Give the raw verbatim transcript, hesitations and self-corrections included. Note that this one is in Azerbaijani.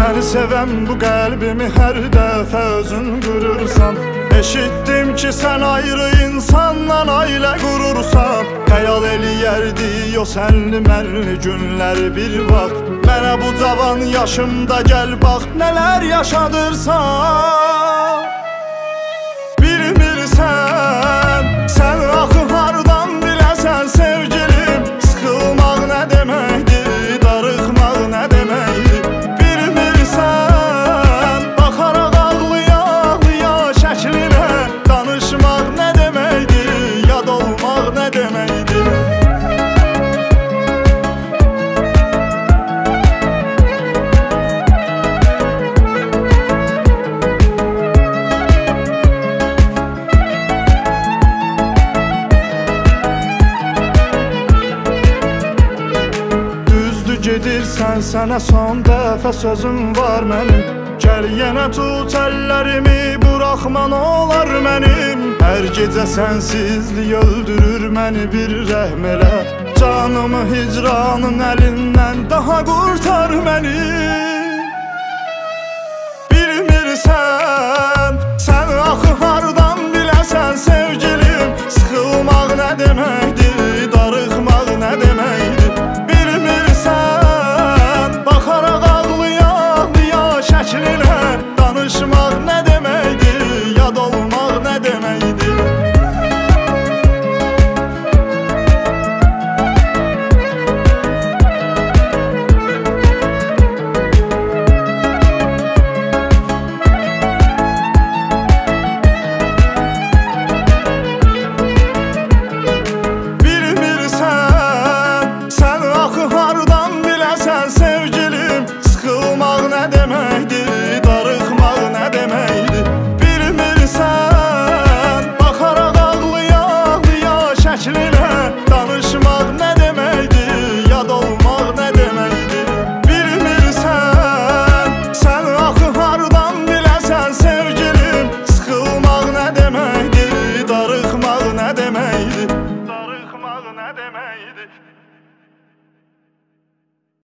Səni sevəm bu qəlbimi hər dəfə özün qırırsan. Eşitdim ki sən ayrı insandan ailə qurursan. Xəyal eləyərdi o sənli mənli günlər bir vaxt. Mənə bu cavan yaşımda gəl bax nələr yaşadırsan. Bilmirsən sən axı hardan biləsən sevgilim. Sıxılmaq nə deməkdir, darıxmaq nə deməkdir. Bilmirsən baxaraq ağlıya ağlıya şəklinə. Danışmaq nə deməkdir, yad olmaq nə deməkdir. Gedirsən sənə son dəfə sözüm var mənim. Gəl yenə tut əllərimi, buraxma nə olar mənim. Hər gecə sənsizlik öldürür məni, bir rəhm elə. Canımı hicranın əlindən daha qurtar məni. Bilmirsən